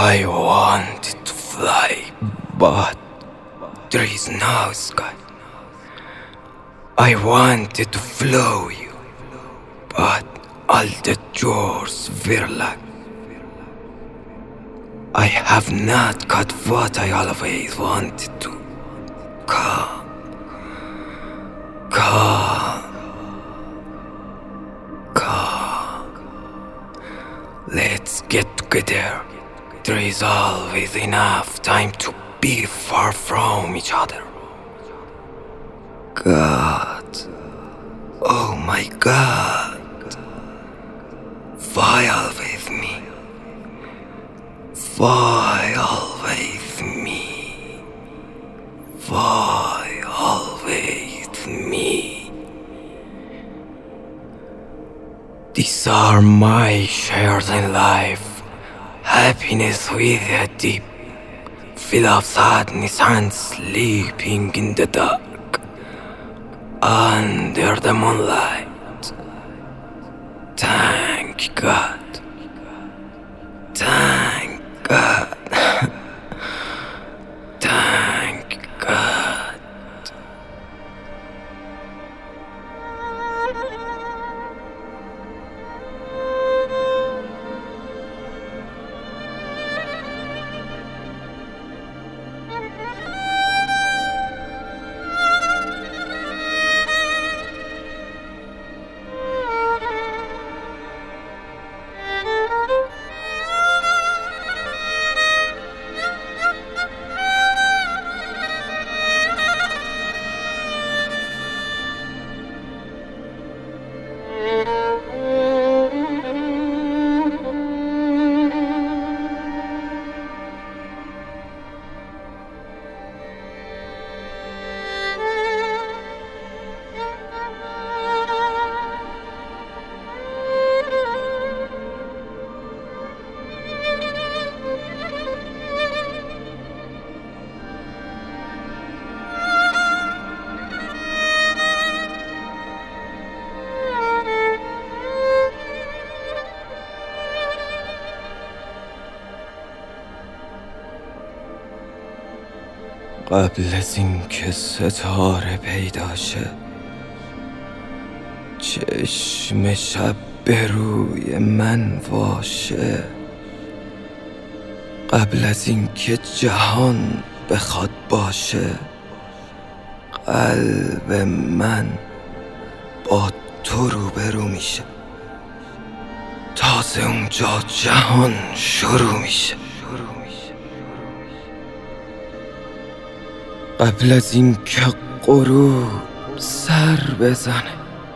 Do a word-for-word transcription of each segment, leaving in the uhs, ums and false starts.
I wanted to fly, but there is no sky. I wanted to follow you, but all the doors were locked. I have not got what I always wanted to. Come, come, come. Let's get together. There is always enough time to be far from each other. God, oh my God, file with me, file with me, file with me. These are my shares in life, happiness with a deep, full of sadness and sleeping in the dark. Under the moonlight, thank God, thank God, thank God. قبل از این که ستاره پیدا شه، چشم شب به روی من واشه. قبل از این که جهان بخواد باشه، قلب من با تو روبرو میشه. تازه اونجا جهان شروع میشه. قبل از این که غروب سر بزنه،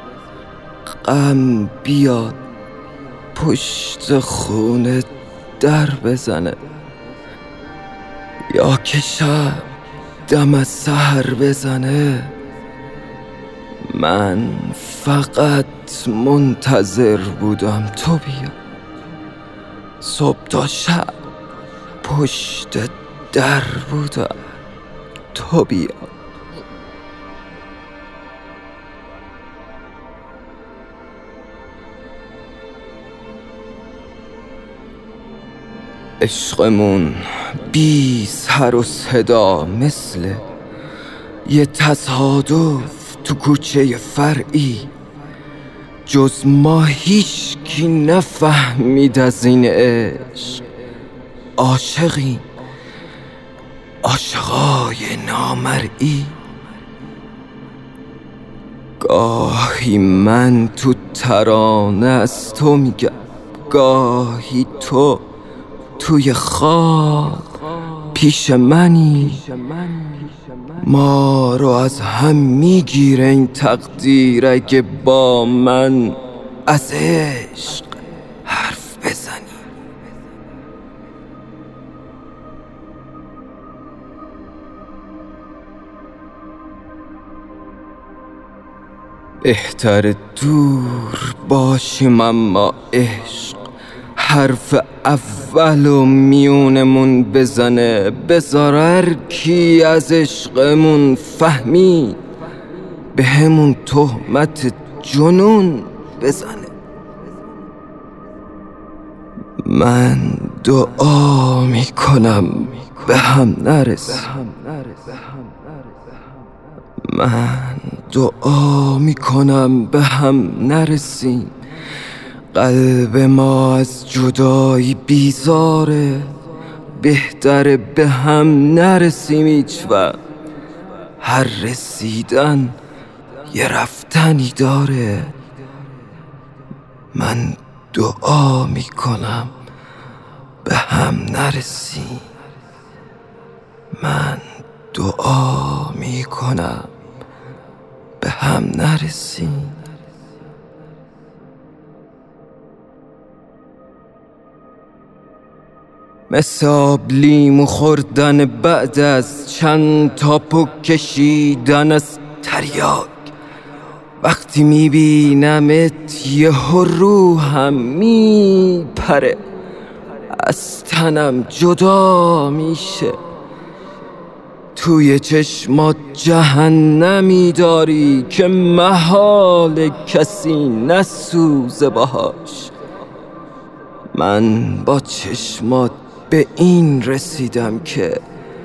غم بیاد پشت خونه در بزنه، یا که شب دم از سحر بزنه، من فقط منتظر بودم تو بیا. صبح تا شب پشت در بودم تو بیا. عشقمون بی سر و صدا مثل یه تصادف تو کوچه فرعی، جز ما هیچ کی نفهمید از این عشق. عاشقی عاشقای نامرئی. گاهی من تو ترانه از تو میگم، گاهی تو توی خواب پیش منی. ما رو از هم میگیره این تقدیر اگه با من از عشق حرف بزنی. بهتر دور باشیم اما عشق حرف اول و میونمون بزنه. بذار هر کی از عشقمون فهمی به همون تهمت جنون بزنه. من دعا میکنم به هم نرسیم. من دعا میکنم به هم نرسیم. قلب ما از جدایی بیزاره، بهتره به هم نرسیم هیچ وقت. هر رسیدن یه رفتنی داره. من دعا میکنم به هم نرسیم. من دعا میکنم به هم نرسیم. مثل آب لیمو خوردن بعد از چند تا پک کشیدن از تریاک. وقتی میبینمت یهو روحم میپره، از تنم جدا میشه. توی چشمات جهنمی داری که محال کسی نسوزه باهاش. من با چشمات به این رسیدم که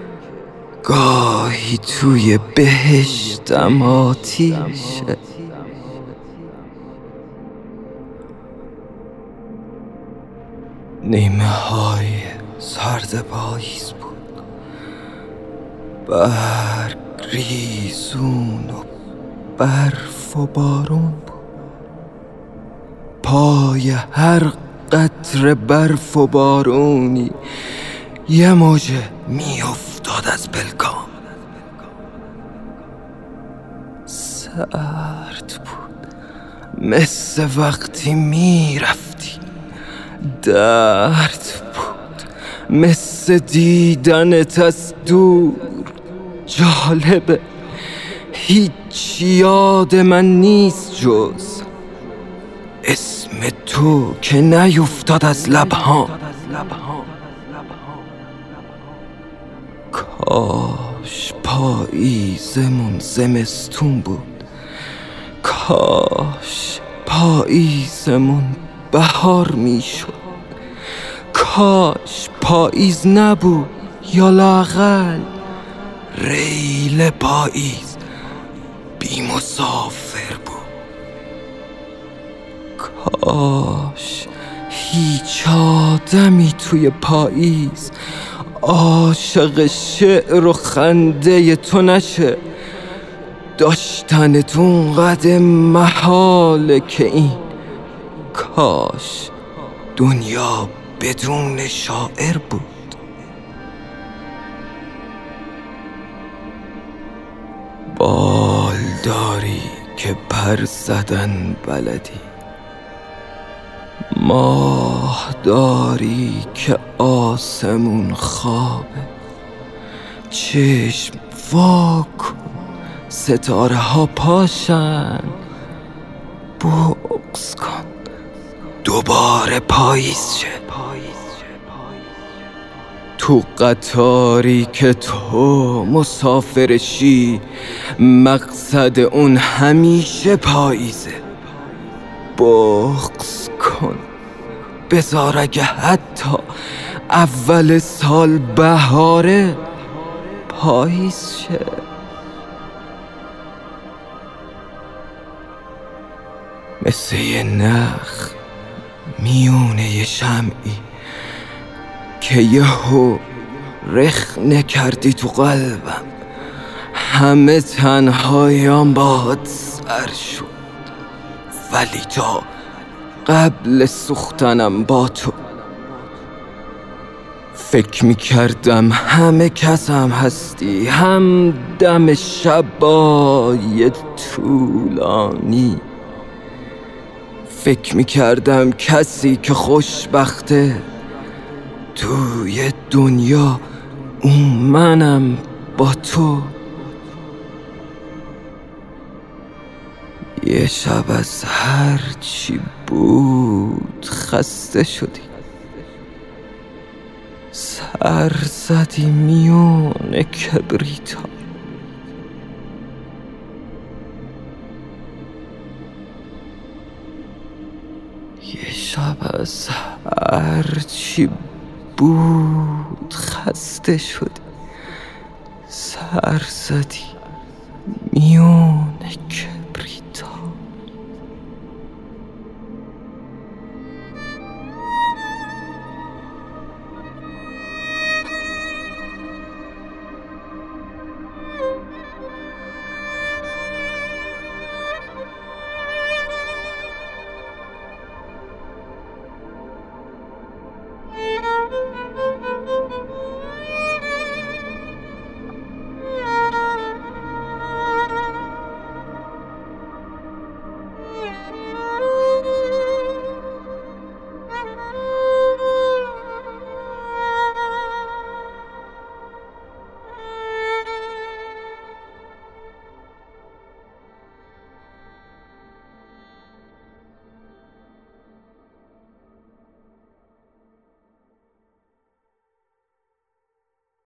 گاهی توی بهشتم آتیشه. نیمه های سرد پاییز بود، برگ ریزون و برف و بارون بود. پای هر قطره برف و بارونی یه موجه می افتاد از پلکام. سرد بود مثل وقتی می رفتی. درد بود مثل دیدنت از دور. جالبه هیچ یاد من نیست جز اسم تو که نیفتاد از لبهام. کاش پاییزمون زمستون بود. کاش پاییزمون بهار میشد. کاش پاییز نبود یا لااقل ریل پاییز بی مسافر بود. کاش هیچ آدمی توی پاییز عاشق شعر و خنده تو نشه. داشتنت اونقدر محاله که این کاش دنیا بدون شاعر بود. بال داری که پر زدن بلدی. ماه داری که آسمون خوابه. چشم واکن ستاره ها پاشن. بغض کن دوباره پاییز شه. تو قطاری که تو مسافرشی، مقصد اون همیشه پاییزه. بغض کن بذار اگه حتی اول سال بهاره پاییز شه. مثل یه نخ میونه یه شمعی که یهو رخنه کردی تو قلبم. همه تنهاییام باهات سر شد، ولی تا قبل سوختنم با تو فکر میکردم همه کسم هستی. هم دم شبای طولانی فکر میکردم کسی که خوشبخته توی دنیا اون منم با تو. یه شب از هر چی بود خسته شدی، سر زدی میون کبریتا. یه شب از هر چی بود خسته شدی، سر زدی میون